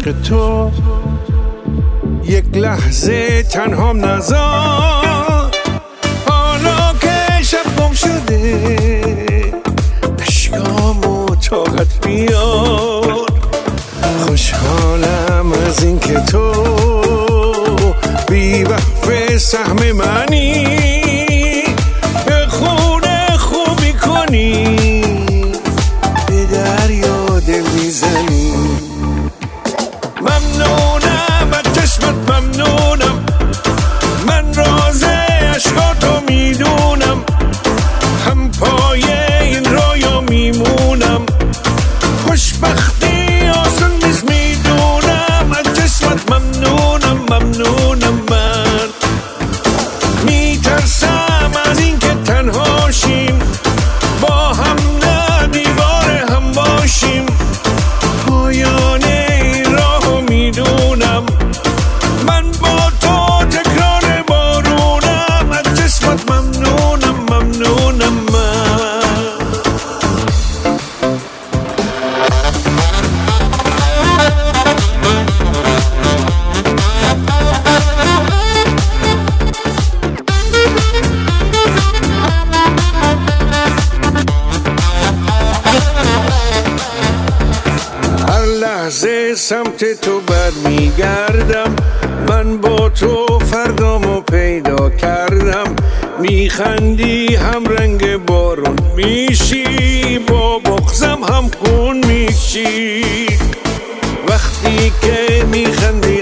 عشق تو یک لحظه تنهام نذار. حالا که شب گم شده اشکامو طاقت بیار. خوشحالم از این که تو بی وقف سهم منی، به خونه خوبی کنی، به دریا دل میزنی. ممنونم از چشمت، ممنونم، من راز عشقاتو میدونم، هم پای این رویا میمونم. خوشبختی آسون نیست میدونم، از چشمت ممنونم، ممنونم. من میترسم از این که تنها شیم، با هم نه دیوار هم باشیم. پایان این راهو میدونم، من با تو تکرار بارونم، از چشمت ممنونم، ممنونم. هر لحظه سمت تو برمیگردم، من با تو فردامو پیدا کردم. میخندی هم رنگ بارون میشی، با بغضم هم خون میشی. وقتی که میخندی